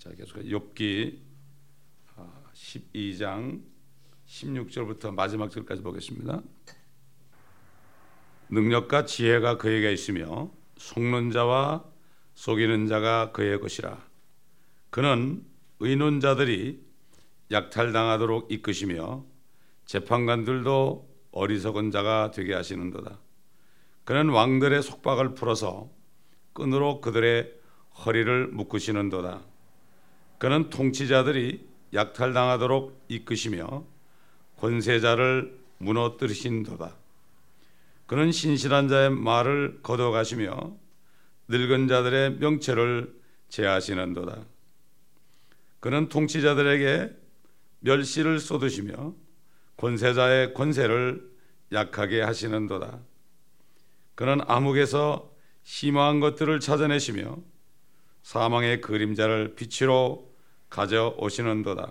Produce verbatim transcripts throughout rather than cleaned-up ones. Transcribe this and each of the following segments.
자, 계속 욥기 십이 장 십육 절부터 마지막 절까지 보겠습니다. 능력과 지혜가 그에게 있으며 속는 자와 속이는 자가 그의 것이라. 그는 의논자들이 약탈당하도록 이끄시며 재판관들도 어리석은 자가 되게 하시는도다. 그는 왕들의 속박을 풀어서 끈으로 그들의 허리를 묶으시는도다. 그는 통치자들이 약탈당하도록 이끄시며 권세자를 무너뜨리신도다. 그는 신실한 자의 말을 거둬가시며 늙은 자들의 명체를 제하시는도다. 그는 통치자들에게 멸시를 쏟으시며 권세자의 권세를 약하게 하시는도다. 그는 암흑에서 심오한 것들을 찾아내시며 사망의 그림자를 빛으로 가져오시는도다.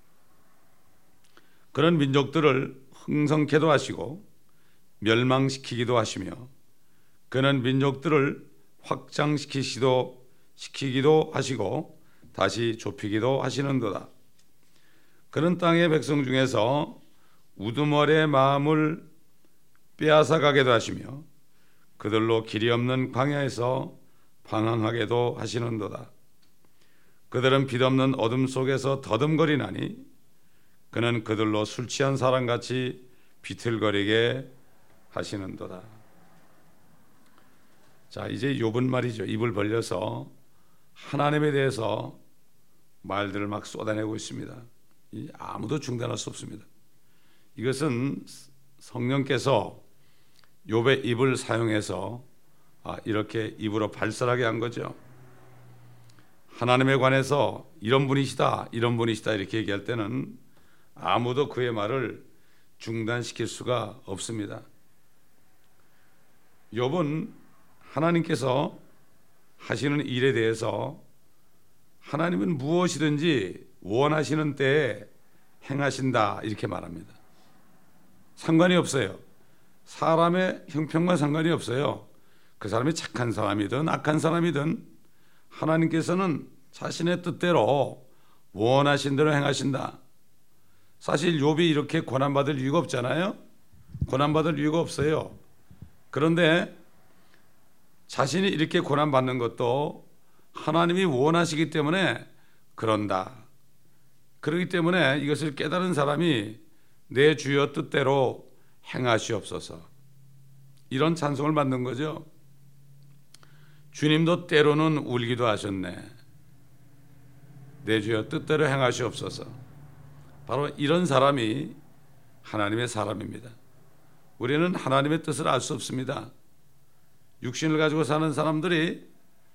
그는 민족들을 흥성케도 하시고 멸망시키기도 하시며 그는 민족들을 확장시키시도 시키기도 하시고 다시 좁히기도 하시는도다. 그는 땅의 백성 중에서 우두머리의 마음을 빼앗아 가게도 하시며 그들로 길이 없는 광야에서 방황하게도 하시는도다. 그들은 빛없는 어둠 속에서 더듬거리나니 그는 그들로 술 취한 사람같이 비틀거리게 하시는도다. 자, 이제 욥은 말이죠. 입을 벌려서 하나님에 대해서 말들을 막 쏟아내고 있습니다. 아무도 중단할 수 없습니다. 이것은 성령께서 욥의 입을 사용해서 이렇게 입으로 발설하게 한 거죠. 하나님에 관해서 이런 분이시다, 이런 분이시다 이렇게 얘기할 때는 아무도 그의 말을 중단시킬 수가 없습니다. 욥은 하나님께서 하시는 일에 대해서 하나님은 무엇이든지 원하시는 때에 행하신다 이렇게 말합니다. 상관이 없어요. 사람의 형편과 상관이 없어요. 그 사람이 착한 사람이든 악한 사람이든 하나님께서는 자신의 뜻대로 원하신 대로 행하신다. 사실 욥이 이렇게 고난받을 이유가 없잖아요. 고난받을 이유가 없어요. 그런데 자신이 이렇게 고난받는 것도 하나님이 원하시기 때문에 그런다. 그렇기 때문에 이것을 깨달은 사람이 내 주여 뜻대로 행하시옵소서. 이런 찬송을 받는 거죠. 주님도 때로는 울기도 하셨네. 내 주여 뜻대로 행하시옵소서. 바로 이런 사람이 하나님의 사람입니다. 우리는 하나님의 뜻을 알 수 없습니다. 육신을 가지고 사는 사람들이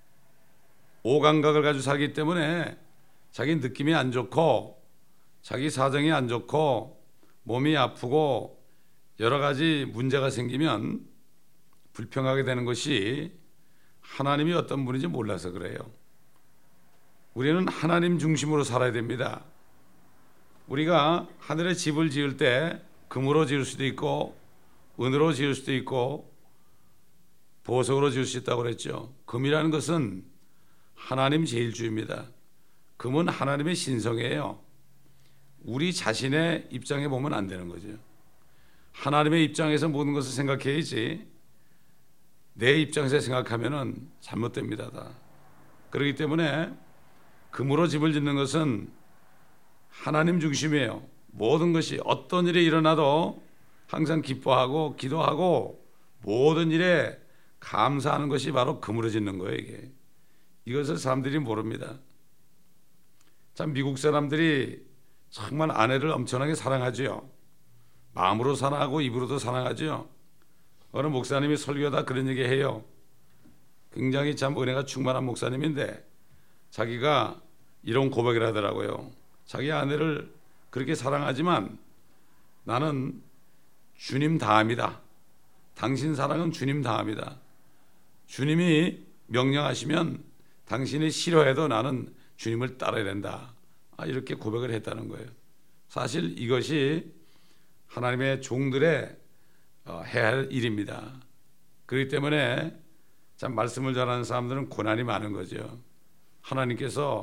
오감각을 가지고 살기 때문에 자기 느낌이 안 좋고 자기 사정이 안 좋고 몸이 아프고 여러 가지 문제가 생기면 불평하게 되는 것이 하나님이 어떤 분인지 몰라서 그래요. 우리는 하나님 중심으로 살아야 됩니다. 우리가 하늘에 집을 지을 때 금으로 지을 수도 있고 은으로 지을 수도 있고 보석으로 지을 수 있다고 그랬죠. 금이라는 것은 하나님 제일주의입니다. 금은 하나님의 신성이에요. 우리 자신의 입장에 보면 안 되는 거죠. 하나님의 입장에서 모든 것을 생각해야지 내 입장에서 생각하면 잘못됩니다. 다. 그렇기 때문에 금으로 집을 짓는 것은 하나님 중심이에요. 모든 것이 어떤 일이 일어나도 항상 기뻐하고 기도하고 모든 일에 감사하는 것이 바로 금으로 짓는 거예요. 이게. 이것을 사람들이 모릅니다. 참 미국 사람들이 정말 아내를 엄청나게 사랑하죠. 마음으로 사랑하고 입으로도 사랑하죠. 어느 목사님이 설교하다 그런 얘기 해요. 굉장히 참 은혜가 충만한 목사님인데 자기가 이런 고백을 하더라고요. 자기 아내를 그렇게 사랑하지만 나는 주님 다음이다. 당신 사랑은 주님 다음이다. 주님이 명령하시면 당신이 싫어해도 나는 주님을 따라야 된다. 이렇게 고백을 했다는 거예요. 사실 이것이 하나님의 종들의 해야 할 일입니다. 그렇기 때문에 참 말씀을 잘하는 사람들은 고난이 많은 거죠. 하나님께서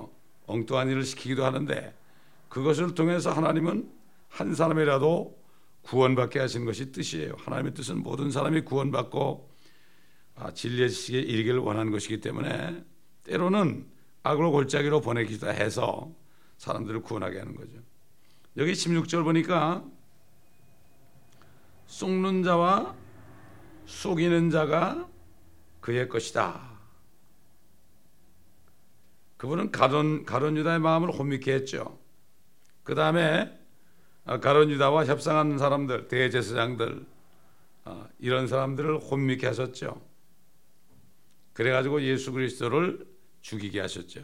엉뚱한 일을 시키기도 하는데 그것을 통해서 하나님은 한 사람이라도 구원받게 하신 것이 뜻이에요. 하나님의 뜻은 모든 사람이 구원받고 진리의 지식에 이르기를 원하는 것이기 때문에 때로는 악으로 골짜기로 보내기도 해서 사람들을 구원하게 하는 거죠. 여기 십육 절 보니까 속는 자와 속이는 자가 그의 것이다. 그분은 가론, 가론 유다의 마음을 혼미케 했죠. 그 다음에 가론 유다와 협상하는 사람들, 대제사장들, 이런 사람들을 혼미케 하셨죠. 그래가지고 예수 그리스도를 죽이게 하셨죠.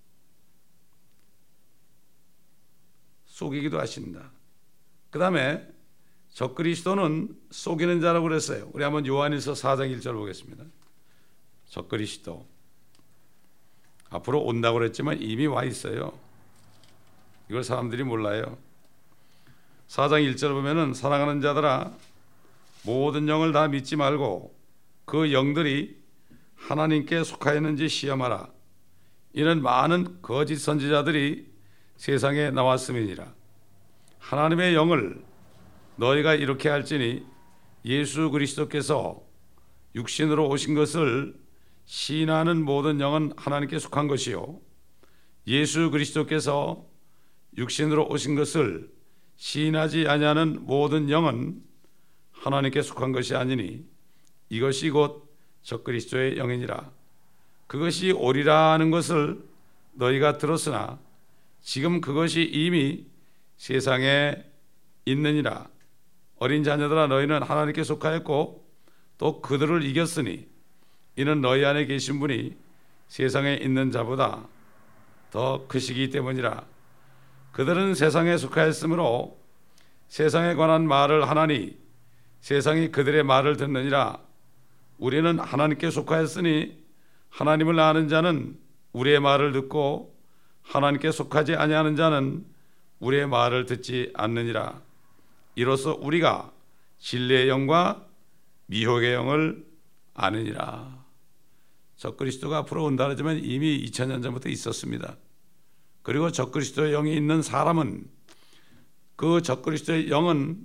속이기도 하신다. 그 다음에 적그리스도는 속이는 자라고 그랬어요. 우리 한번 요한일서 사 장 일 절 보겠습니다. 적그리스도 앞으로 온다고 그랬지만 이미 와 있어요. 이걸 사람들이 몰라요. 사 장 일 절 보면은 사랑하는 자들아 모든 영을 다 믿지 말고 그 영들이 하나님께 속하였는지 시험하라. 이는 많은 거짓 선지자들이 세상에 나왔음이니라. 하나님의 영을 너희가 이렇게 할지니 예수 그리스도께서 육신으로 오신 것을 시인하는 모든 영은 하나님께 속한 것이요 예수 그리스도께서 육신으로 오신 것을 시인하지 아니하는 모든 영은 하나님께 속한 것이 아니니 이것이 곧 적그리스도의 영이니라. 그것이 오리라 하는 것을 너희가 들었으나 지금 그것이 이미 세상에 있느니라. 어린 자녀들아 너희는 하나님께 속하였고 또 그들을 이겼으니 이는 너희 안에 계신 분이 세상에 있는 자보다 더 크시기 때문이라. 그들은 세상에 속하였으므로 세상에 관한 말을 하나니 세상이 그들의 말을 듣느니라. 우리는 하나님께 속하였으니 하나님을 아는 자는 우리의 말을 듣고 하나님께 속하지 아니하는 자는 우리의 말을 듣지 않느니라. 이로써 우리가 진리의 영과 미혹의 영을 아느니라. 적그리스도가 앞으로 온다 하지만 이미 이천 년 전부터 있었습니다. 그리고 적그리스도의 영이 있는 사람은 그 적그리스도의 영은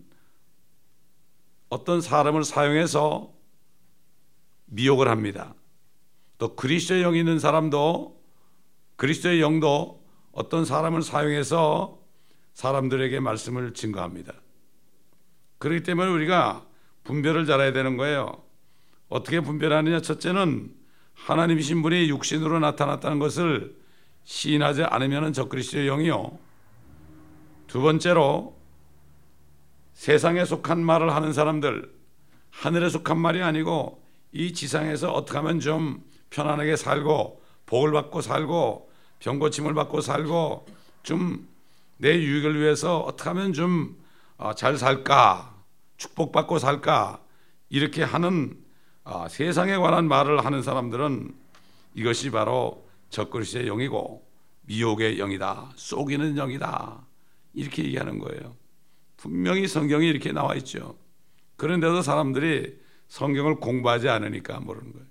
어떤 사람을 사용해서 미혹을 합니다. 또 그리스도의 영이 있는 사람도 그리스도의 영도 어떤 사람을 사용해서 사람들에게 말씀을 증거합니다. 그렇기 때문에 우리가 분별을 잘해야 되는 거예요. 어떻게 분별하느냐? 첫째는 하나님이신 분이 육신으로 나타났다는 것을 시인하지 않으면 적그리스도의 영이요. 두 번째로 세상에 속한 말을 하는 사람들, 하늘에 속한 말이 아니고 이 지상에서 어떻게 하면 좀 편안하게 살고 복을 받고 살고 병고침을 받고 살고 좀 내 유익을 위해서 어떻게 하면 좀 잘 살까, 축복받고 살까, 이렇게 하는 세상에 관한 말을 하는 사람들은 이것이 바로 적그리스도의 영이고 미혹의 영이다, 속이는 영이다, 이렇게 얘기하는 거예요. 분명히 성경이 이렇게 나와 있죠. 그런데도 사람들이 성경을 공부하지 않으니까 모르는 거예요.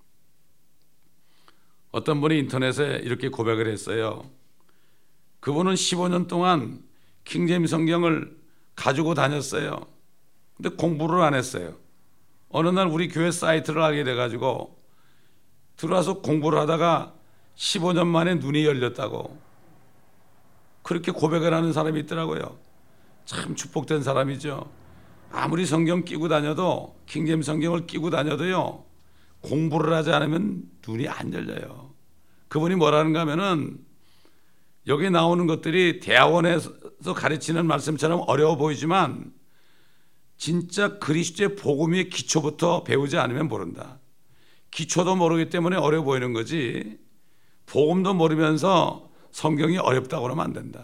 어떤 분이 인터넷에 이렇게 고백을 했어요. 그분은 십오 년 동안 킹제임스 성경을 가지고 다녔어요. 근데 공부를 안 했어요. 어느 날 우리 교회 사이트를 알게 돼가지고 들어와서 공부를 하다가 십오 년 만에 눈이 열렸다고 그렇게 고백을 하는 사람이 있더라고요. 참 축복된 사람이죠. 아무리 성경 끼고 다녀도 킹제임스 성경을 끼고 다녀도요 공부를 하지 않으면 눈이 안 열려요. 그분이 뭐라는가 하면은 여기 나오는 것들이 대학원에서 가르치는 말씀처럼 어려워 보이지만 진짜 그리스도의 복음의 기초부터 배우지 않으면 모른다. 기초도 모르기 때문에 어려워 보이는 거지 복음도 모르면서 성경이 어렵다고 그러면 안 된다.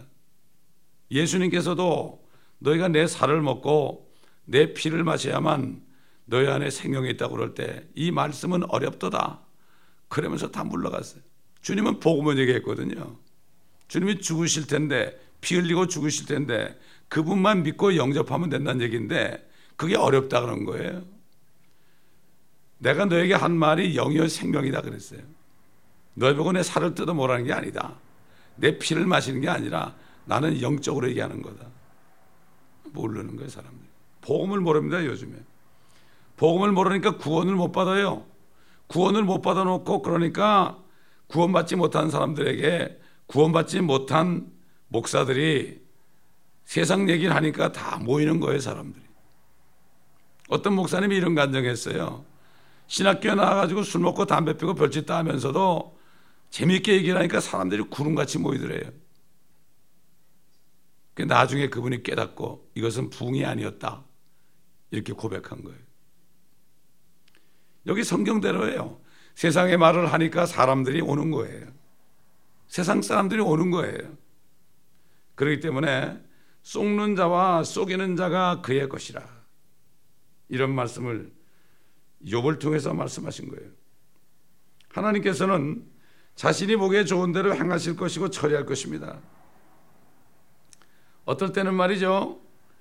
예수님께서도 너희가 내 살을 먹고 내 피를 마셔야만 너희 안에 생명이 있다고 그럴 때 이 말씀은 어렵도다 그러면서 다 물러갔어요. 주님은 복음을 얘기했거든요. 주님이 죽으실 텐데 피 흘리고 죽으실 텐데 그분만 믿고 영접하면 된다는 얘기인데 그게 어렵다 그런 거예요. 내가 너에게 한 말이 영이요 생명이다 그랬어요. 너희 보고 내 살을 뜯어 먹으라는 게 아니다. 내 피를 마시는 게 아니라 나는 영적으로 얘기하는 거다. 모르는 거예요, 사람들이. 복음을 모릅니다, 요즘에. 복음을 모르니까 구원을 못 받아요. 구원을 못 받아놓고 그러니까 구원받지 못한 사람들에게 구원받지 못한 목사들이 세상 얘기를 하니까 다 모이는 거예요, 사람들이. 어떤 목사님이 이런 간증했어요. 신학교에 나와가지고 술 먹고 담배 피고 별짓 다 하면서도 재미있게 얘기를 하니까 사람들이 구름같이 모이더래요. 나중에 그분이 깨닫고 이것은 부흥이 아니었다, 이렇게 고백한 거예요. 여기 성경대로예요. 세상의 말을 하니까 사람들이 오는 거예요. 세상 사람들이 오는 거예요. 그렇기 때문에 속는 자와 속이는 자가 그의 것이라, 이런 말씀을 욥을 통해서 말씀하신 거예요. 하나님께서는 자신이 보기에 좋은 대로 행하실 것이고 처리할 것입니다. 어떨 때는 말이죠,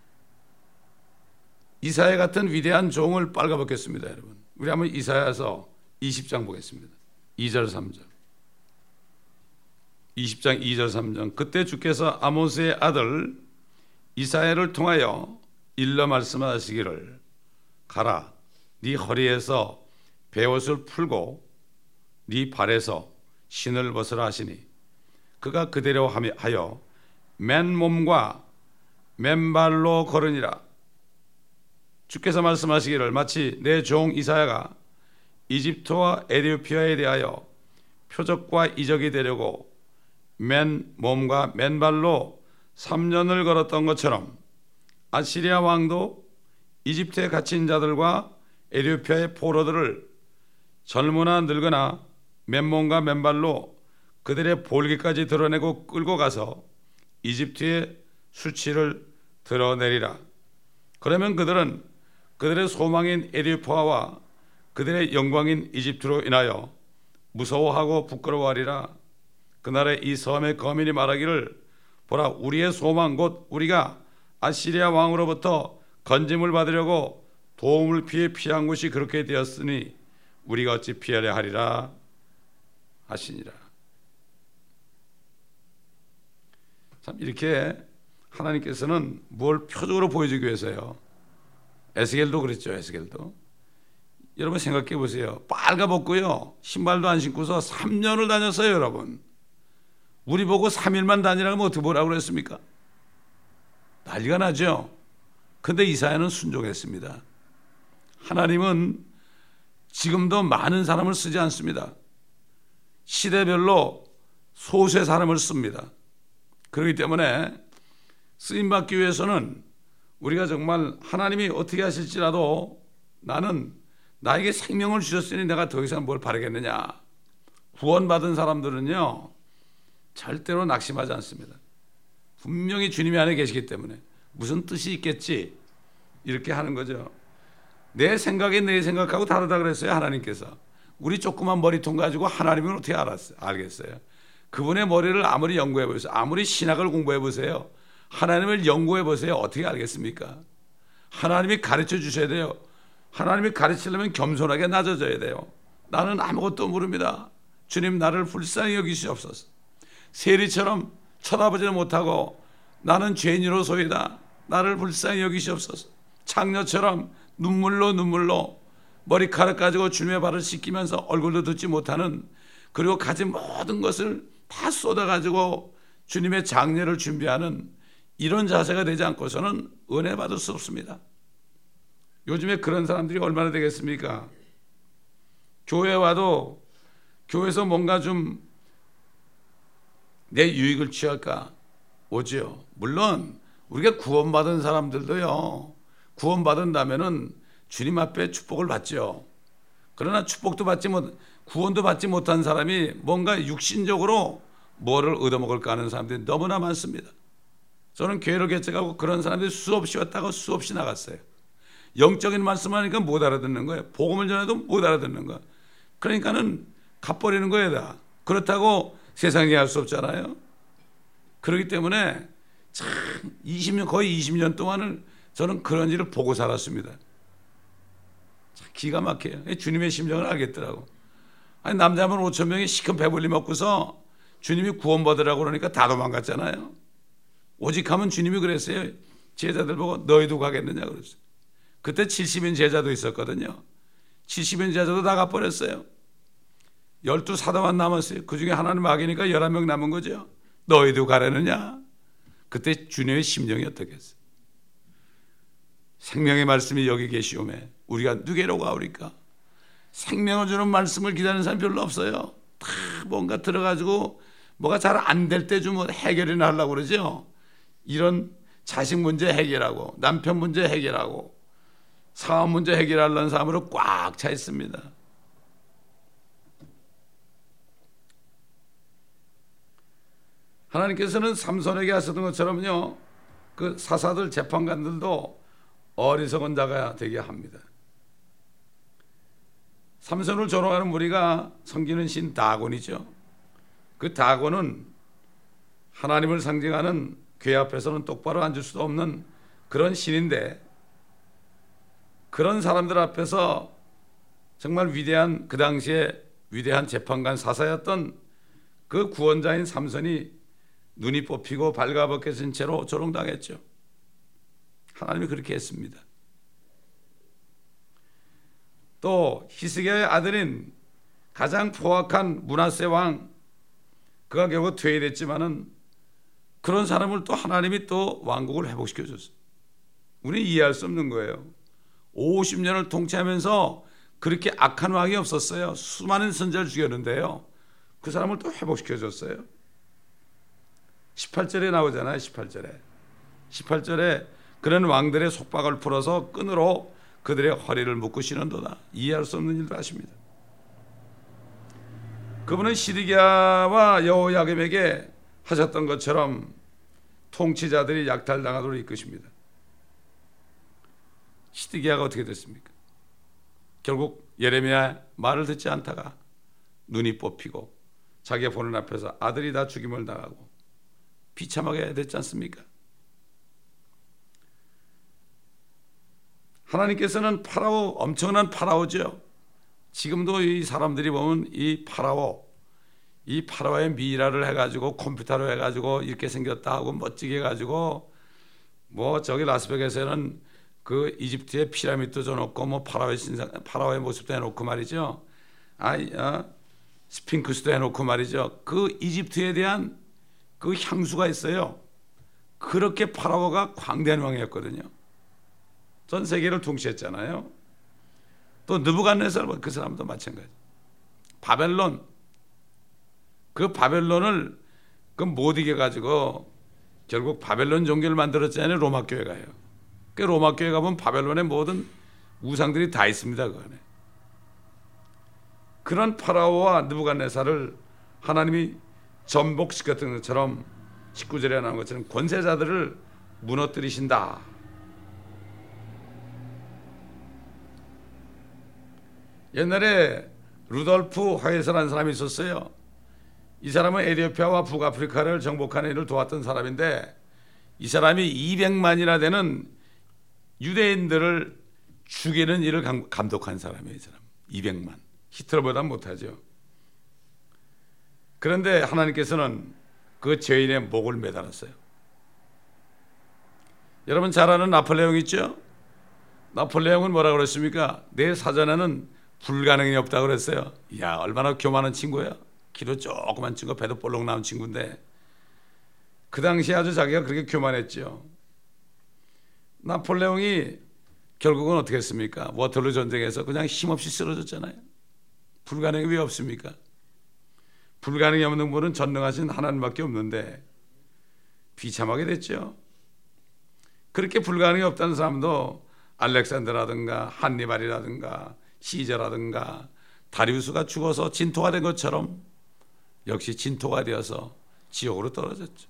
이사야 같은 위대한 종을 빨가벗겼습니다. 여러분, 우리 한번 이사야서 이십 장 보겠습니다. 이 절 삼 절. 이십 장 이 절 삼 절. 그때 주께서 아모스의 아들 이사야를 통하여 일러 말씀하시기를, 가라, 네 허리에서 베옷을 풀고 네 발에서 신을 벗으라 하시니, 그가 그대로 하여 맨몸과 맨발로 걸으니라. 주께서 말씀하시기를, 마치 내 종 이사야가 이집트와 에티오피아에 대하여 표적과 이적이 되려고 맨몸과 맨발로 삼 년을 걸었던 것처럼 아시리아 왕도 이집트에 갇힌 자들과 에티오피아의 포로들을 젊으나 늙으나 맨몸과 맨발로 그들의 볼기까지 드러내고 끌고 가서 이집트의 수치를 드러내리라. 그러면 그들은 그들의 소망인 에티오피아와 그들의 영광인 이집트로 인하여 무서워하고 부끄러워하리라. 그날에 이 섬의 거민이 말하기를, 보라, 우리의 소망 곧 우리가 아시리아 왕으로부터 건짐을 받으려고 도움을 피해 피한 곳이 그렇게 되었으니 우리가 어찌 피하려 하리라 하시니라. 참, 이렇게 하나님께서는 뭘 표적으로 보여주기 위해서요. 에스겔도 그랬죠. 에스겔도. 여러분 생각해 보세요. 빨가벗고요, 신발도 안 신고서 삼 년을 다녔어요. 여러분, 우리 보고 삼 일만 다니라고 하면 어떻게 보라고 그랬습니까? 난리가 나죠. 근데 이사야는 순종했습니다. 하나님은 지금도 많은 사람을 쓰지 않습니다. 시대별로 소수의 사람을 씁니다. 그렇기 때문에 쓰임받기 위해서는 우리가 정말 하나님이 어떻게 하실지라도, 나는 나에게 생명을 주셨으니 내가 더 이상 뭘 바라겠느냐. 구원받은 사람들은요, 절대로 낙심하지 않습니다. 분명히 주님이 안에 계시기 때문에 무슨 뜻이 있겠지, 이렇게 하는 거죠. 내 생각이 내 생각하고 다르다 그랬어요. 하나님께서. 우리 조그만 머리통 가지고 하나님은 어떻게 알았어요? 알겠어요? 그분의 머리를 아무리 연구해 보세요. 아무리 신학을 공부해 보세요. 하나님을 연구해 보세요. 어떻게 알겠습니까? 하나님이 가르쳐 주셔야 돼요. 하나님이 가르치려면 겸손하게 낮아져야 돼요. 나는 아무것도 모릅니다. 주님, 나를 불쌍히 여기시옵소서. 세리처럼 쳐다보지는 못하고 나는 죄인으로소이다. 나를 불쌍히 여기시옵소서. 창녀처럼 눈물로 눈물로 머리카락 가지고 주님의 발을 씻기면서 얼굴도 듣지 못하는, 그리고 가진 모든 것을 다 쏟아가지고 주님의 장례를 준비하는 이런 자세가 되지 않고서는 은혜 받을 수 없습니다. 요즘에 그런 사람들이 얼마나 되겠습니까? 교회 와도 교회에서 뭔가 좀 내 유익을 취할까 오지요. 물론 우리가 구원받은 사람들도요, 구원받은다면은 주님 앞에 축복을 받죠. 그러나 축복도 받지 못, 구원도 받지 못한 사람이 뭔가 육신적으로 뭐를 얻어먹을까 하는 사람들이 너무나 많습니다. 저는 교회를 개척하고 그런 사람들이 수없이 왔다가 수없이 나갔어요. 영적인 말씀하니까 못 알아듣는 거예요. 복음을 전해도 못 알아듣는 거예요. 그러니까는 갚버리는 거예요, 다. 그렇다고 세상에 할 수 없잖아요. 그렇기 때문에 참 이십 년, 거의 이십 년 동안을 저는 그런 일을 보고 살았습니다. 참 기가 막혀요. 주님의 심정을 알겠더라고. 아니, 남자분 오천 명이 시큰 배불리 먹고서 주님이 구원받으라고 그러니까 다 도망갔잖아요. 오직 하면 주님이 그랬어요. 제자들 보고 너희도 가겠느냐 그랬어요. 그때 칠십인 제자도 있었거든요. 칠십인 제자도 나가버렸어요. 열두 사도만 남았어요. 그 중에 하나는 마귀니까 열한 명 남은 거죠. 너희도 가려느냐? 그때 주님의 심정이 어떻겠어요? 생명의 말씀이 여기 계시오매 우리가 누구로 가오리까? 생명을 주는 말씀을 기다리는 사람이 별로 없어요. 다 뭔가 들어가지고 뭐가 잘 안 될 때 좀 해결이나 하려고 그러죠. 이런 자식 문제 해결하고 남편 문제 해결하고 사업 문제 해결하려는 사람으로 꽉 차 있습니다. 하나님께서는 삼손에게 하셨던 것처럼요, 그 사사들 재판관들도 어리석은 자가 되게 합니다. 삼손을 조롱하는 무리가 섬기는 신 다곤이죠. 그 다곤은 하나님을 상징하는 궤 앞에서는 똑바로 앉을 수도 없는 그런 신인데, 그런 사람들 앞에서 정말 위대한, 그 당시에 위대한 재판관 사사였던 그 구원자인 삼손이 눈이 뽑히고 발가벗겨진 채로 조롱당했죠. 하나님이 그렇게 했습니다. 또 히스기야의 아들인 가장 포악한 므낫세 왕, 그가 결국 퇴위됐지만은 그런 사람을 또 하나님이 또 왕국을 회복시켜 줬어요. 우리는 이해할 수 없는 거예요. 오십 년을 통치하면서 그렇게 악한 왕이 없었어요. 수많은 선지자를 죽였는데요, 그 사람을 또 회복시켜 줬어요. 십팔 절에 나오잖아요. 십팔 절에 십팔 절에 그런 왕들의 속박을 풀어서 끈으로 그들의 허리를 묶으시는도다. 이해할 수 없는 일도 하십니다. 그분은 시드기야와 여호야김에게 하셨던 것처럼 통치자들이 약탈당하도록 이끄십니다. 시드기야가 어떻게 됐습니까? 결국 예레미야 말을 듣지 않다가 눈이 뽑히고 자기가 보는 앞에서 아들이 다 죽임을 당하고 비참하게 됐지 않습니까? 하나님께서는 파라오, 엄청난 파라오죠. 지금도 이 사람들이 보면 이 파라오, 이 파라오의 미라를 해가지고 컴퓨터로 해가지고 이렇게 생겼다 하고 멋지게 해가지고 뭐 저기 라스베가스에는 그 이집트의 피라미드도 줘놓고 뭐 파라오의 신상, 파라오의 모습도 해놓고 말이죠. 아, 어, 스핑크스도 해놓고 말이죠. 그 이집트에 대한 그 향수가 있어요. 그렇게 파라오가 광대한 왕이었거든요. 전 세계를 통치했잖아요. 또 느부갓네살, 그 사람도 마찬가지. 바벨론, 그 바벨론을 그 못 이겨가지고 결국 바벨론 종교를 만들었잖아요. 로마 교회가요. 그 로마 교회 가보면 바벨론의 모든 우상들이 다 있습니다. 그 안에. 그런 파라오와 느부갓네살을 하나님이 전복시켰던 것처럼 십구 절에 나온 것처럼 권세자들을 무너뜨리신다. 옛날에 루돌프 화에서라는 사람이 있었어요. 이 사람은 에티오피아와 북아프리카를 정복하는 일을 도왔던 사람인데, 이 사람이 이백만이나 되는 유대인들을 죽이는 일을 감독한 사람이에요. 이 사람 이백만. 히틀러보다 못하죠. 그런데 하나님께서는 그 죄인의 목을 매달았어요. 여러분 잘 아는 나폴레옹 있죠? 나폴레옹은 뭐라고 그랬습니까? 내 사전에는 불가능이 없다고 그랬어요. 이야, 얼마나 교만한 친구예요. 키도 조그만 친구, 배도 볼록 나온 친구인데 그 당시에 아주 자기가 그렇게 교만했죠. 나폴레옹이 결국은 어떻게 했습니까? 워털루 전쟁에서 그냥 힘없이 쓰러졌잖아요. 불가능이 왜 없습니까? 불가능이 없는 분은 전능하신 하나님밖에 없는데 비참하게 됐죠. 그렇게 불가능이 없다는 사람도 알렉산더라든가 한니발이라든가 시저라든가 다리우스가 죽어서 진토가 된 것처럼 역시 진토가 되어서 지옥으로 떨어졌죠.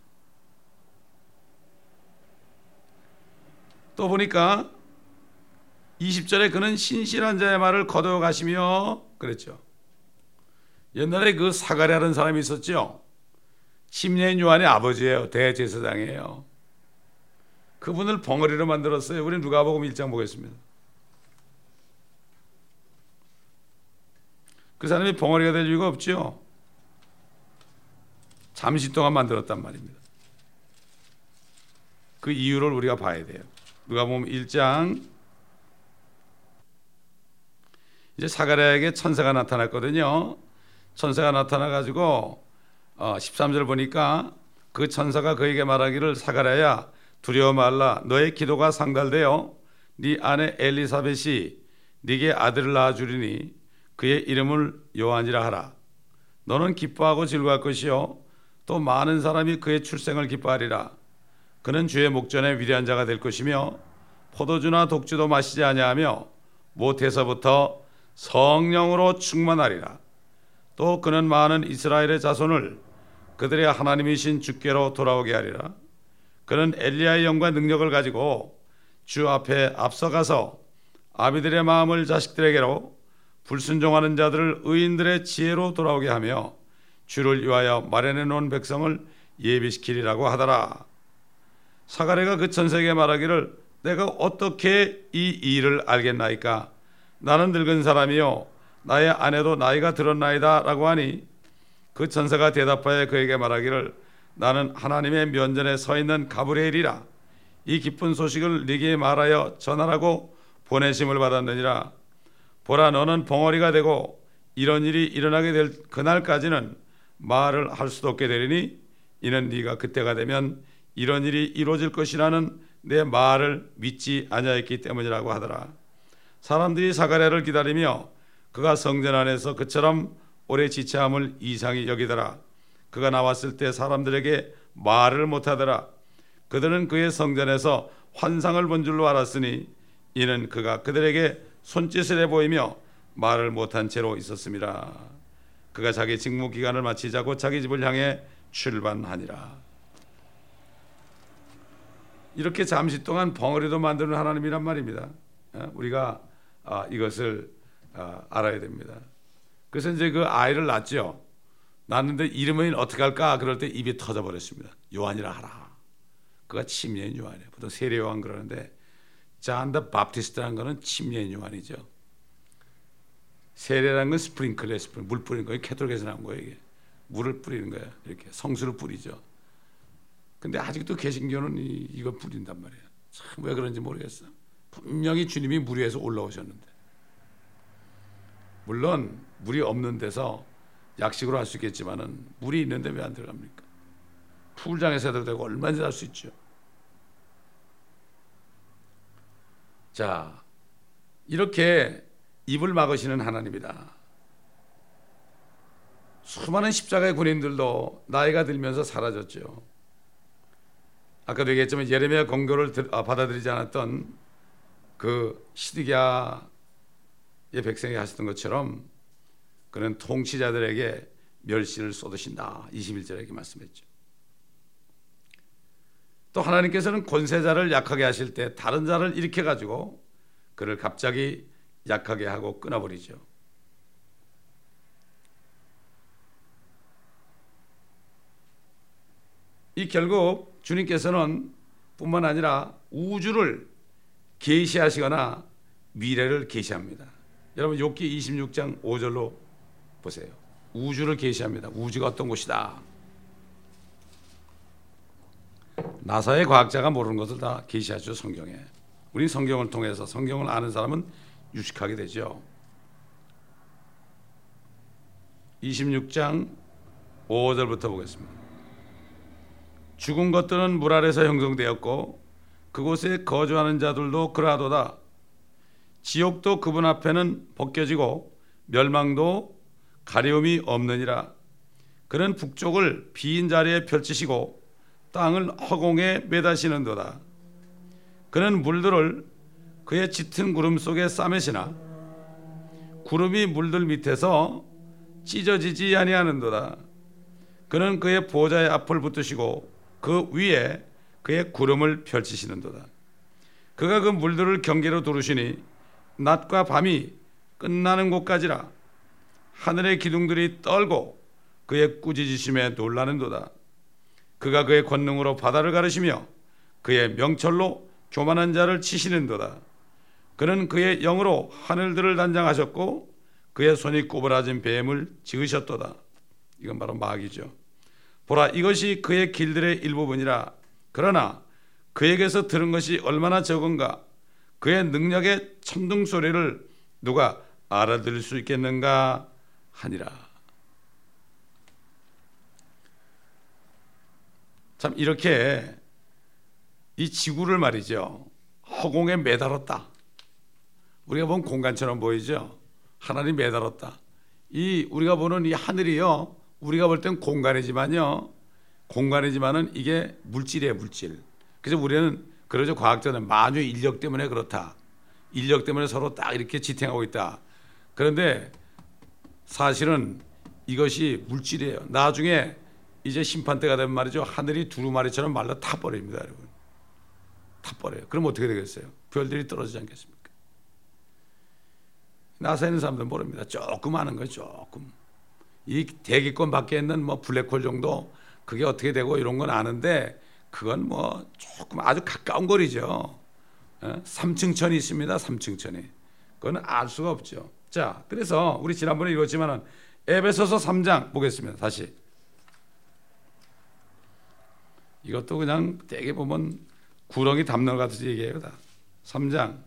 또 보니까 이십 절에 그는 신실한 자의 말을 거두어 가시며 그랬죠. 옛날에 그 사가랴라는 사람이 있었죠. 심리인 요한의 아버지예요. 대제사장이에요. 그분을 벙어리로 만들었어요. 우리 누가복음 일 장 보겠습니다. 그 사람이 벙어리가 될 이유가 없죠. 잠시 동안 만들었단 말입니다. 그 이유를 우리가 봐야 돼요. 누가복음 일 장 이제 사가랴에게 천사가 나타났거든요. 천사가 나타나 가지고 어, 십삼 절 보니까 그 천사가 그에게 말하기를 사가랴야 두려워 말라. 너의 기도가 상달되어 네 아내 엘리사벳이 네게 아들을 낳아 주리니 그의 이름을 요한이라 하라. 너는 기뻐하고 즐거워할 것이요 또 많은 사람이 그의 출생을 기뻐하리라. 그는 주의 목전에 위대한 자가 될 것이며 포도주나 독주도 마시지 아니하며 모태에서부터 성령으로 충만하리라. 또 그는 많은 이스라엘의 자손을 그들의 하나님이신 주께로 돌아오게 하리라. 그는 엘리야의 영과 능력을 가지고 주 앞에 앞서가서 아비들의 마음을 자식들에게로 불순종하는 자들을 의인들의 지혜로 돌아오게 하며 주를 위하여 마련해 놓은 백성을 예비시키리라고 하더라. 사가랴가 그 천사에게 말하기를 내가 어떻게 이 일을 알겠나이까? 나는 늙은 사람이요 나의 아내도 나이가 들었나이다 라고 하니 그 천사가 대답하여 그에게 말하기를 나는 하나님의 면전에 서 있는 가브리엘이라. 이 기쁜 소식을 네게 말하여 전하라고 보내심을 받았느니라. 보라 너는 벙어리가 되고 이런 일이 일어나게 될 그날까지는 말을 할 수도 없게 되리니 이는 네가 그때가 되면 이런 일이 이루어질 것이라는 내 말을 믿지 아니하였기 때문이라고 하더라. 사람들이 사가랴를 기다리며 그가 성전 안에서 그처럼 오래 지체함을 이상히 여기더라. 그가 나왔을 때 사람들에게 말을 못하더라. 그들은 그의 성전에서 환상을 본 줄로 알았으니 이는 그가 그들에게 손짓을 해 보이며 말을 못한 채로 있었습니다. 그가 자기 직무 기간을 마치자고 자기 집을 향해 출발하니라. 이렇게 잠시 동안 벙어리도 만드는 하나님이란 말입니다. 우리가 이것을 알아야 됩니다. 그래서 이제 그 아이를 낳았죠. 낳았는데 이름은 어떻게 할까? 그럴 때 입이 터져버렸습니다. 요한이라 하라. 그가 침례인 요한이에요. 보통 세례 요한 그러는데 존 더 바프티스트라는 거는 침례인 요한이죠. 세례라는 건 스프링클이에요. 스프링. 물 뿌리는 거예요. 캐톨릭에서 나온 거예요. 이게. 물을 뿌리는 거예요. 이렇게 성수를 뿌리죠. 근데 아직도 개신교는 이, 이걸 뿌린단 말이에요. 참 왜 그런지 모르겠어. 분명히 주님이 물 위에서 올라오셨는데. 물론 물이 없는 데서 약식으로 할 수 있겠지만은 물이 있는데 왜 안 들어갑니까? 풀장에서 해도 되고 얼마든지 할 수 있죠. 자, 이렇게 입을 막으시는 하나님이다. 수많은 십자가의 군인들도 나이가 들면서 사라졌죠. 아까도 얘기했지만 예레미야 공교를 받아들이지 않았던 그 시드기야의 백성이 하셨던 것처럼 그는 통치자들에게 멸시를 쏟으신다. 이십일 절에 이렇게 말씀했죠. 또 하나님께서는 권세자를 약하게 하실 때 다른 자를 일으켜 가지고 그를 갑자기 약하게 하고 끊어버리죠. 이 결국 주님께서는 뿐만 아니라 우주를 계시하시거나 미래를 계시합니다. 여러분 욥기 이십육 장 오 절로 보세요. 우주를 계시합니다. 우주가 어떤 곳이다. 나사의 과학자가 모르는 것을 다 계시하죠. 성경에. 우리 성경을 통해서 성경을 아는 사람은 유식하게 되죠. 이십육 장 오 절부터 보겠습니다. 죽은 것들은 물 아래서 형성되었고 그곳에 거주하는 자들도 그러하도다. 지옥도 그분 앞에는 벗겨지고 멸망도 가려움이 없느니라. 그는 북쪽을 빈 자리에 펼치시고 땅을 허공에 매다시는도다. 그는 물들을 그의 짙은 구름 속에 싸매시나 구름이 물들 밑에서 찢어지지 아니하는도다. 그는 그의 보좌의 앞을 붙드시고 그 위에 그의 구름을 펼치시는도다. 그가 그 물들을 경계로 두르시니 낮과 밤이 끝나는 곳까지라. 하늘의 기둥들이 떨고 그의 꾸짖으심에 놀라는도다. 그가 그의 권능으로 바다를 가르시며 그의 명철로 교만한 자를 치시는도다. 그는 그의 영으로 하늘들을 단장하셨고 그의 손이 꼬부라진 뱀을 지으셨도다. 이건 바로 마귀죠. 보라, 이것이 그의 길들의 일부분이라. 그러나 그에게서 들은 것이 얼마나 적은가. 그의 능력의 천둥 소리를 누가 알아들을 수 있겠는가 하니라. 참, 이렇게 이 지구를 말이죠, 허공에 매달았다. 우리가 보면 공간처럼 보이죠. 하나님 매달았다. 이 우리가 보는 이 하늘이요, 우리가 볼 땐 공간이지만요, 공간이지만은 이게 물질이에요, 물질. 그래서 우리는 그러죠, 과학자는 만유 인력 때문에 그렇다. 인력 때문에 서로 딱 이렇게 지탱하고 있다. 그런데 사실은 이것이 물질이에요. 나중에 이제 심판 때가 되면 말이죠, 하늘이 두루마리처럼 말라 타버립니다, 여러분. 타버려요. 그럼 어떻게 되겠어요? 별들이 떨어지지 않겠습니까? 나사에 있는 사람들은 모릅니다. 조금 아는 거예요, 조금. 이 대기권 밖에 있는 뭐 블랙홀 정도, 그게 어떻게 되고 이런 건 아는데, 그건 뭐 조금 아주 가까운 거리죠. 삼층천이 있습니다, 삼층천이. 그건 알 수가 없죠. 자, 그래서 우리 지난번에 읽었지만은 에베소서 삼 장 보겠습니다. 다시. 이것도 그냥 되게 보면 구렁이 담는 것 같아서 얘기해요. 다. 삼 장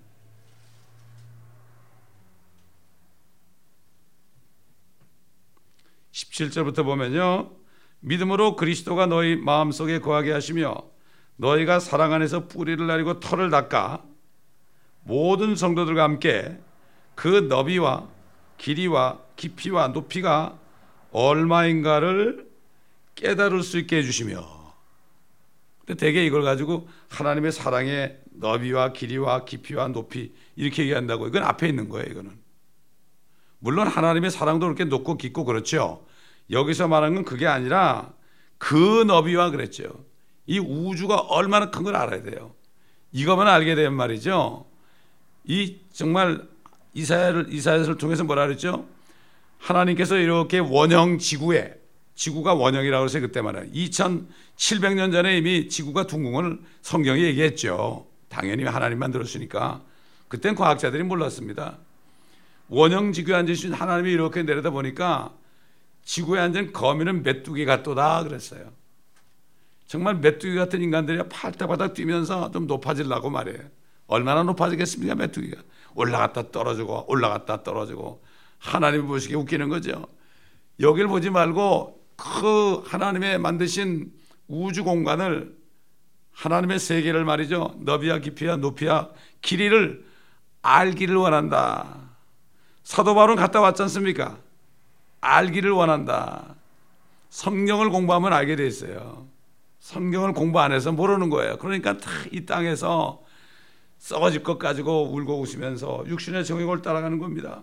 십칠 절부터 보면요, 믿음으로 그리스도가 너희 마음속에 거하게 하시며 너희가 사랑 안에서 뿌리를 내리고 털을 닦아 모든 성도들과 함께 그 너비와 길이와 깊이와 높이가 얼마인가를 깨달을 수 있게 해주시며. 대개 이걸 가지고 하나님의 사랑의 너비와 길이와 깊이와 높이 이렇게 얘기한다고. 이건 앞에 있는 거예요. 이거는 물론 하나님의 사랑도 그렇게 높고 깊고 그렇죠. 여기서 말하는 건 그게 아니라 그 너비와 그랬죠. 이 우주가 얼마나 큰 걸 알아야 돼요. 이것만 알게 되면 말이죠, 이 정말 이사야를 이사야서를 통해서 뭐라 그랬죠? 하나님께서 이렇게 원형 지구에, 지구가 원형이라고 해서 그때 말이에요. 이천칠백 년 전에 이미 지구가 둥근 걸 성경이 얘기했죠. 당연히 하나님만 들었으니까. 그땐 과학자들이 몰랐습니다. 원형 지구에 앉으신 하나님이 이렇게 내려다 보니까 지구에 앉은 거미는 메뚜기 같도다 그랬어요. 정말 메뚜기 같은 인간들이 팔딱팔딱 뛰면서 좀 높아지려고 말이에요. 얼마나 높아지겠습니까? 메뚜기가 올라갔다 떨어지고 올라갔다 떨어지고. 하나님이 보시기에 웃기는 거죠. 여길 보지 말고 그 하나님의 만드신 우주 공간을, 하나님의 세계를 말이죠, 너비와 깊이와 높이와 길이를 알기를 원한다. 사도 바울은 갔다 왔지 않습니까? 알기를 원한다. 성경을 공부하면 알게 돼 있어요. 성경을 공부 안 해서 모르는 거예요. 그러니까 다 이 땅에서 썩어질 것 가지고 울고 웃으면서 육신의 정욕을 따라가는 겁니다.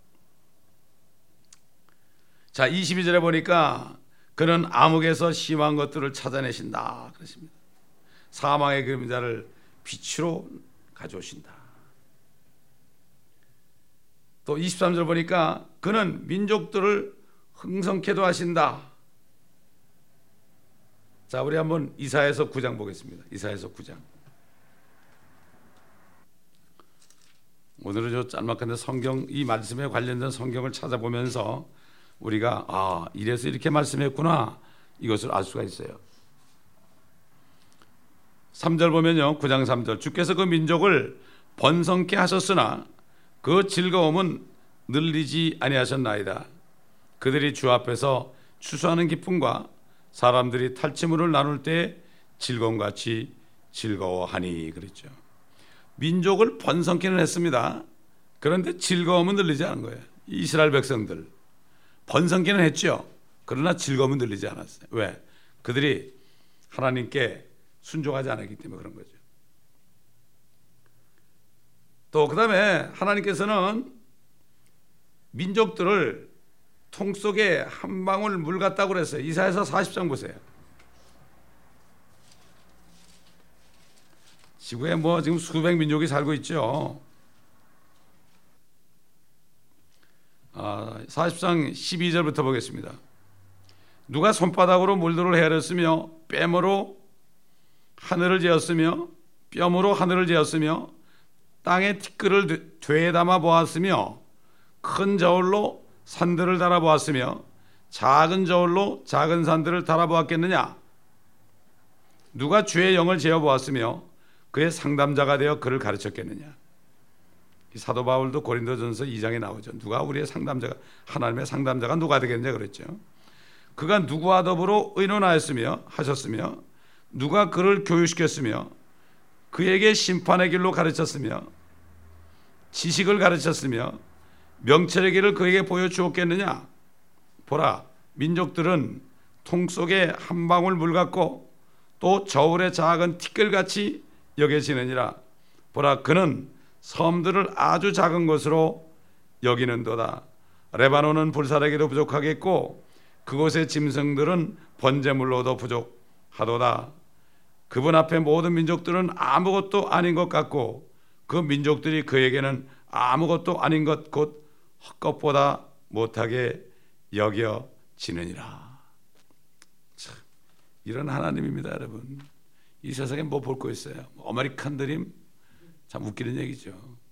자, 이십이 절에 보니까 그는 암흑에서 심한 것들을 찾아내신다 그렇습니다. 사망의 그림자를 빛으로 가져오신다. 또 이십삼 절 보니까 그는 민족들을 흥성케도 하신다. 자, 우리 한번 이사야서 구 장 보겠습니다. 이사야서 구 장. 오늘은 저 짤막한데 성경, 이 말씀에 관련된 성경을 찾아보면서 우리가 아, 이래서 이렇게 말씀했구나, 이것을 알 수가 있어요. 삼 절 보면요, 구 장 삼 절. 주께서 그 민족을 번성케 하셨으나 그 즐거움은 늘리지 아니하셨나이다. 그들이 주 앞에서 추수하는 기쁨과 사람들이 탈취물을 나눌 때 즐거움같이 즐거워하니 그랬죠. 민족을 번성케는 했습니다. 그런데 즐거움은 늘리지 않은 거예요. 이스라엘 백성들 번성케는 했죠. 그러나 즐거움은 늘리지 않았어요. 왜? 그들이 하나님께 순종하지 않았기 때문에 그런 거죠. 또 그 다음에 하나님께서는 민족들을 통 속에 한 방울 물 같다고 그랬어요. 이사야서 사십 장 보세요. 지구에 뭐 지금 수백 민족이 살고 있죠. 아, 사십 장 십이 절부터 보겠습니다. 누가 손바닥으로 물들을 헤아렸으며 뺨으로 하늘을 재었으며 뼘으로 하늘을 재었으며 땅의 티끌을 되담아 보았으며 큰 저울로 산들을 달아 보았으며 작은 저울로 작은 산들을 달아보았겠느냐? 누가 주의 영을 재어보았으며 그의 상담자가 되어 그를 가르쳤겠느냐? 이 사도 바울도 고린도전서 이 장에 나오죠. 누가 우리의 상담자가, 하나님의 상담자가 누가 되겠냐 그랬죠. 그가 누구와 더불어 의논하였으며 하셨으며 누가 그를 교육시켰으며 그에게 심판의 길로 가르쳤으며 지식을 가르쳤으며 명철의 길을 그에게 보여주었겠느냐? 보라, 민족들은 통 속에 한 방울 물 같고 또 저울의 작은 티끌같이 여겨지느니라. 보라, 그는 섬들을 아주 작은 것으로 여기는도다. 레바논은 불사르기도 부족하겠고 그곳의 짐승들은 번제물로도 부족하도다. 그분 앞에 모든 민족들은 아무것도 아닌 것 같고 그 민족들이 그에게는 아무것도 아닌 것 곧 헛것보다 못하게 여겨지느니라. 참, 이런 하나님입니다, 여러분. 이 세상에 뭐 볼 거 있어요? 아메리칸 드림, 참 웃기는 얘기죠.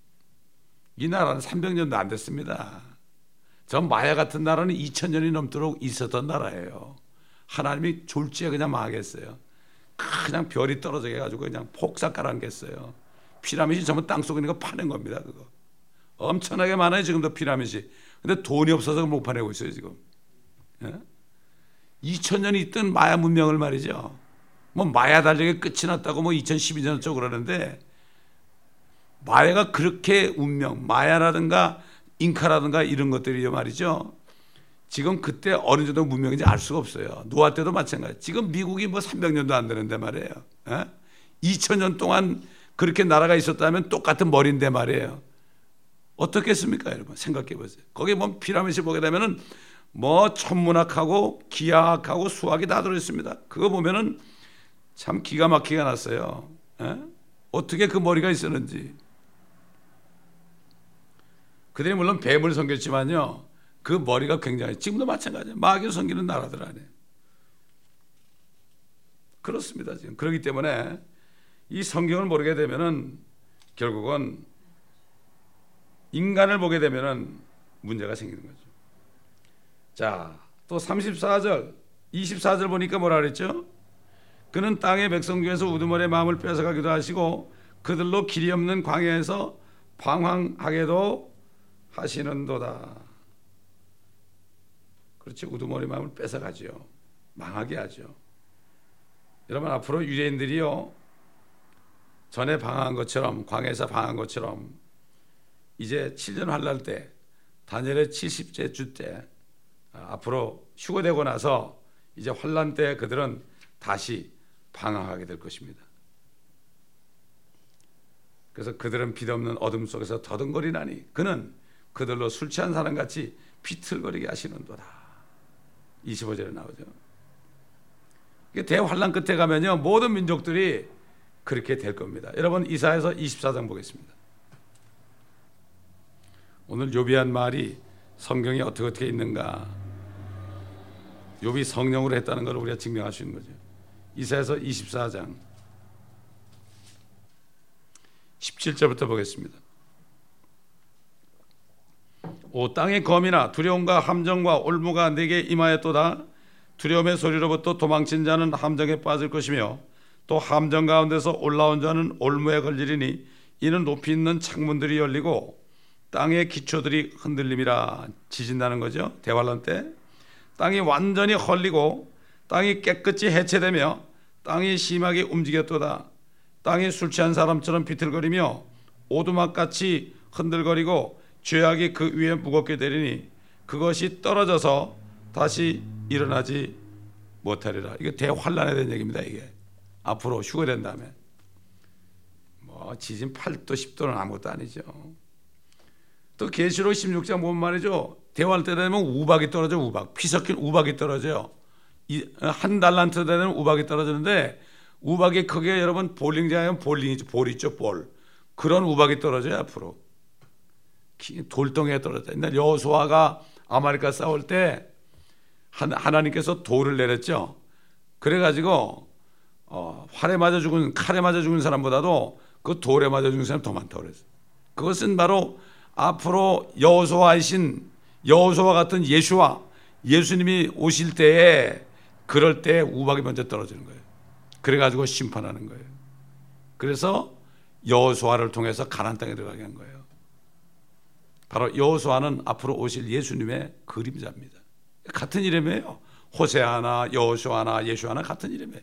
이 나라는 삼백 년도 안 됐습니다. 저 마야 같은 나라는 이천 년이 넘도록 있었던 나라예요. 하나님이 졸지에 그냥 망하겠어요. 그냥 별이 떨어져 가지고 그냥 폭삭 깔아앉겠어요. 피라밋이 전부 땅속에 있는 거 파낸 겁니다. 그거 엄청나게 많아요 지금도 피라밋이. 근데 돈이 없어서 못 파내고 있어요 지금. 예? 이천 년이 있던 마야 문명을 말이죠. 뭐 마야 달력이 끝이 났다고 뭐 이천십이 년 쪽 그러는데 마야가 그렇게 운명, 마야라든가 잉카라든가 이런 것들이 말이죠. 지금 그때 어느 정도 문명인지 알 수가 없어요. 노아 때도 마찬가지. 지금 미국이 뭐 삼백 년도 안 되는데 말이에요. 예? 이천 년 동안 그렇게 나라가 있었다면 똑같은 머리인데 말이에요. 어떻겠습니까, 여러분? 생각해 보세요. 거기 뭐 피라밋을 보게 되면은 뭐 천문학하고 기하학하고 수학이 다 들어 있습니다. 그거 보면은 참 기가 막히게 났어요. 예? 어떻게 그 머리가 있었는지. 그들이 물론 뱀을 섬겼지만요. 그 머리가 굉장히, 지금도 마찬가지예요. 마귀를 섬기는 나라들 아니에요. 그렇습니다, 지금. 그렇기 때문에 이 성경을 모르게 되면은 결국은 인간을 보게 되면은 문제가 생기는 거죠. 자, 또 삼십사 절, 이십사 절 보니까 뭐라 그랬죠? 그는 땅의 백성 중에서 우두머리의 마음을 뺏어가기도 하시고 그들로 길이 없는 광야에서 방황하게도 하시는도다. 그렇지, 우두머리 마음을 뺏어가죠. 망하게 하죠. 여러분, 앞으로 유대인들이요, 전에 방황한 것처럼, 광야에서 방황한 것처럼 이제 칠 년 환란 때, 다니엘의 칠십째 주 때, 앞으로 휴거되고 나서 이제 환란 때 그들은 다시 방황하게 될 것입니다. 그래서 그들은 빛없는 어둠 속에서 더듬거리나니 그는 그들로 술 취한 사람같이 비틀거리게 하시는도다. 이십오 절에 나오죠. 대환란 끝에 가면요, 모든 민족들이 그렇게 될 겁니다. 여러분, 이사야서 이십사 장 보겠습니다. 오늘 욥이 한 말이 성경에 어떻게 어떻게 있는가, 욥이 성령으로 했다는 걸 우리가 증명할 수 있는 거죠. 이사야서 이십사 장 십칠 절부터 보겠습니다. 오 땅의 검이나 두려움과 함정과 올무가 내게 임하였도다. 두려움의 소리로부터 도망친 자는 함정에 빠질 것이며 또 함정 가운데서 올라온 자는 올무에 걸리리니 이는 높이 있는 창문들이 열리고 땅의 기초들이 흔들림이라. 지진다는 거죠. 대환란 때 땅이 완전히 헐리고 땅이 깨끗이 해체되며 땅이 심하게 움직였도다. 땅이 술 취한 사람처럼 비틀거리며 오두막같이 흔들거리고 죄악이 그 위에 무겁게 되리니 그것이 떨어져서 다시 일어나지 못하리라. 이게 대환란에 대한 얘기입니다. 이게 앞으로 휴거된 다음에 뭐 지진 팔 도 십 도는 아무것도 아니죠. 또 계시록 십육 장 보면 말이죠, 대환란 때 되면 우박이 떨어져. 우박, 피 섞인 우박이 떨어져요. 이, 한 달란트 되는 우박이 떨어지는데 우박이 크게 여러분 볼링장이면 볼링이죠. 볼 있죠, 볼. 그런 우박이 떨어져요. 앞으로 돌덩이에 떨어져. 옛날 여호수아가 아말렉과 싸울 때 하나님께서 돌을 내렸죠. 그래가지고 어, 활에 맞아 죽은, 칼에 맞아 죽은 사람보다도 그 돌에 맞아 죽은 사람이 더 많다고 그랬어요. 그것은 바로 앞으로 여호수아이신 여호수아 같은 예수와 예수님이 오실 때에 그럴 때 우박이 먼저 떨어지는 거예요. 그래가지고 심판하는 거예요. 그래서 여호수아를 통해서 가나안 땅에 들어가게 한 거예요. 바로 여호수아는 앞으로 오실 예수님의 그림자입니다. 같은 이름이에요. 호세아나 여호수아나 예수아나 같은 이름이에요.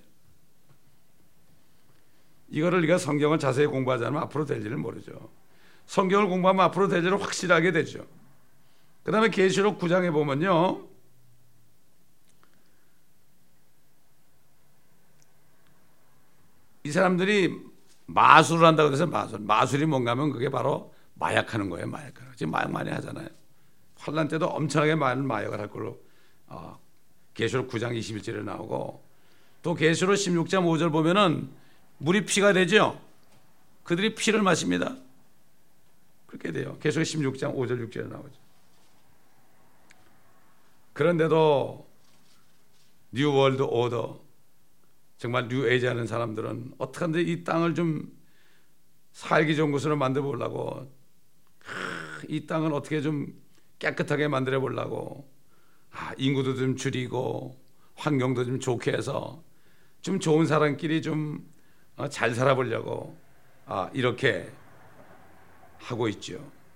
이거를 우리가 성경을 자세히 공부하지 않으면 앞으로 될 일을 모르죠. 성경을 공부하면 앞으로 될 일을 확실하게 되죠. 그 다음에 계시록 구 장에 보면요, 이 사람들이 마술을 한다고 해서 마술, 마술이 뭔가 하면 그게 바로 마약하는 거예요. 마약하는 거. 지금 마약 많이 하잖아요. 환란 때도 엄청나게 많은 마약을 할 걸로 어, 계시록 구 장 이십일 절에 나오고, 또 계시록 십육 장 오 절 보면은 물이 피가 되죠. 그들이 피를 마십니다. 그렇게 돼요. 계시록 십육 장 오 절 육 절에 나오죠. 그런데도 뉴 월드 오더, 정말 뉴 에이지 하는 사람들은 어떻게 하는데 이 땅을 좀 살기 좋은 곳으로 만들어 보려고, 이 땅을 어떻게 좀 깨끗하게 만들어 보려고, 아, 인구도 좀 줄이고 환경도 좀 좋게 해서 좀 좋은 사람끼리 좀 잘 살아보려고 아, 이렇게 하고 있죠.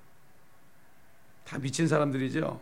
다 미친 사람들이죠.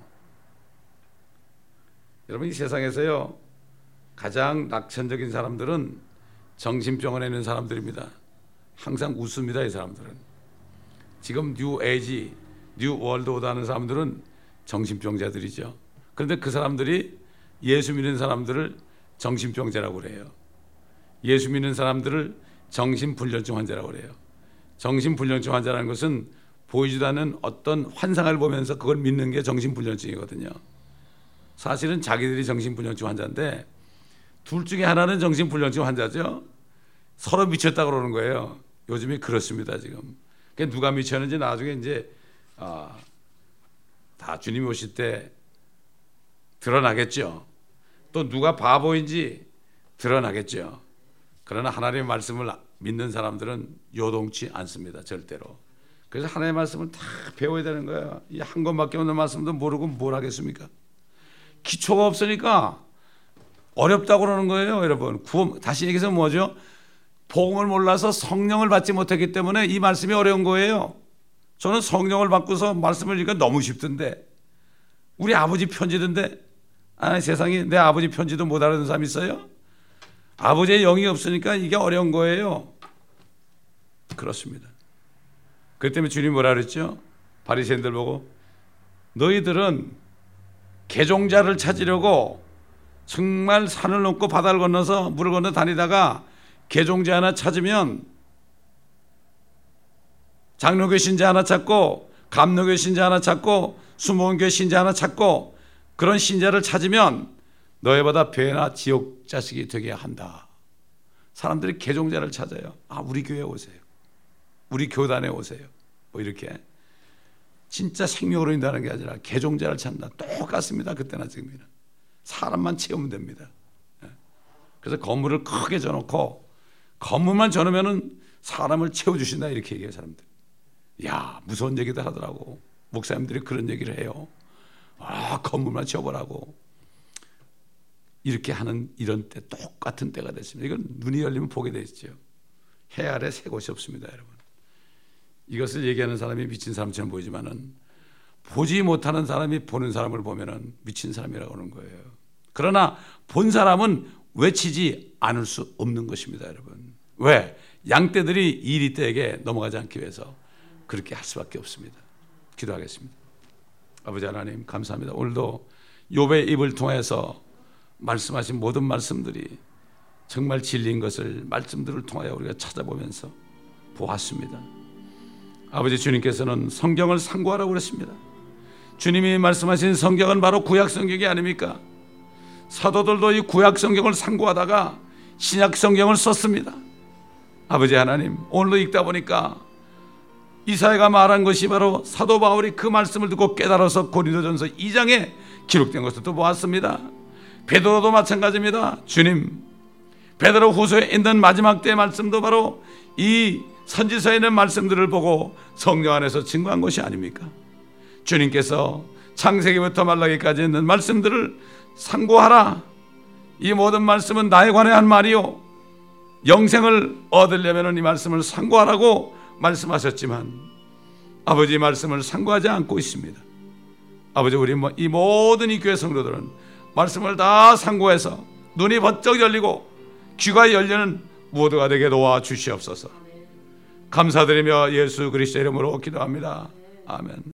여러분, 이 세상에서요 가장 낙천적인 사람들은 정신병원에 있는 사람들입니다. 항상 웃습니다. 이 사람들은. 지금 뉴 에이지, 뉴 월드 오더 하는 사람들은 정신병자들이죠. 그런데 그 사람들이 예수 믿는 사람들을 정신병자라고 그래요. 예수 믿는 사람들을 정신불면증 환자라고 그래요. 정신불면증 환자라는 것은 보이지도 않는 어떤 환상을 보면서 그걸 믿는 게 정신불면증이거든요. 사실은 자기들이 정신불면증 환자인데 둘 중에 하나는 정신불면증 환자죠. 서로 미쳤다고 그러는 거예요. 요즘이 그렇습니다. 지금. 그러니까 누가 미쳤는지 나중에 이제 아, 다 주님이 오실 때 드러나겠죠. 또 누가 바보인지 드러나겠죠. 그러나 하나님의 말씀을 믿는 사람들은 요동치 않습니다. 절대로. 그래서 하나님의 말씀을 다 배워야 되는 거예요. 이 한 권밖에 없는 말씀도 모르고 뭘 하겠습니까? 기초가 없으니까 어렵다고 그러는 거예요. 여러분, 구원, 다시 얘기해서 뭐죠? 복음을 몰라서 성령을 받지 못했기 때문에 이 말씀이 어려운 거예요. 저는 성령을 받고서 말씀을 읽으니까 너무 쉽던데, 우리 아버지 편지던데, 아니, 세상에 내 아버지 편지도 못 알아듣는 사람 있어요? 아버지의 영이 없으니까 이게 어려운 거예요. 그렇습니다. 그렇기 때문에 주님이 뭐라 그랬죠? 바리새인들 보고, 너희들은 개종자를 찾으려고 정말 산을 넘고 바다를 건너서 물을 건너 다니다가 개종자 하나 찾으면 장로교 신자 하나 찾고 감로교 신자 하나 찾고 수목원교 신자 하나 찾고 그런 신자를 찾으면 너희보다 배나 지옥 자식이 되게 한다. 사람들이 개종자를 찾아요. 아, 우리 교회에 오세요. 우리 교단에 오세요. 뭐 이렇게. 진짜 생명으로 인다는 게 아니라 개종자를 찾는다. 똑같습니다. 그때나 지금이나. 사람만 채우면 됩니다. 그래서 건물을 크게 져놓고 건물만 져놓으면 사람을 채워주신다 이렇게 얘기해요. 사람들. 야, 무서운 얘기들 하더라고. 목사님들이 그런 얘기를 해요. 아, 건물만 채워보라고. 이렇게 하는 이런 때 똑같은 때가 됐습니다. 이건 눈이 열리면 보게 되죠. 해 아래 새 곳이 없습니다. 여러분. 이것을 얘기하는 사람이 미친 사람처럼 보이지만은 보지 못하는 사람이 보는 사람을 보면은 미친 사람이라고 하는 거예요. 그러나 본 사람은 외치지 않을 수 없는 것입니다. 여러분. 왜? 양떼들이 이리떼에게 넘어가지 않기 위해서 그렇게 할 수밖에 없습니다. 기도하겠습니다. 아버지 하나님 감사합니다. 오늘도 욥의 입을 통해서 말씀하신 모든 말씀들이 정말 진리인 것을 말씀들을 통하여 우리가 찾아보면서 보았습니다. 아버지, 주님께서는 성경을 상고하라고 그랬습니다. 주님이 말씀하신 성경은 바로 구약 성경이 아닙니까? 사도들도 이 구약 성경을 상고하다가 신약 성경을 썼습니다. 아버지 하나님, 오늘도 읽다 보니까 이사야가 말한 것이 바로 사도 바울이 그 말씀을 듣고 깨달아서 고린도전서 이 장에 기록된 것도 보았습니다. 베드로도 마찬가지입니다. 주님, 베드로 후서에 있는 마지막 때의 말씀도 바로 이 선지서에 있는 말씀들을 보고 성령 안에서 증거한 것이 아닙니까? 주님께서 창세기부터 말라기까지 있는 말씀들을 상고하라. 이 모든 말씀은 나에 관해 한 말이요, 영생을 얻으려면 이 말씀을 상고하라고 말씀하셨지만 아버지 말씀을 상고하지 않고 있습니다. 아버지, 우리 이 모든 이 교회 성도들은 말씀을 다 상고해서 눈이 번쩍 열리고 귀가 열리는 모두가 되게 도와주시옵소서. 감사드리며 예수 그리스도 이름으로 기도합니다. 아멘.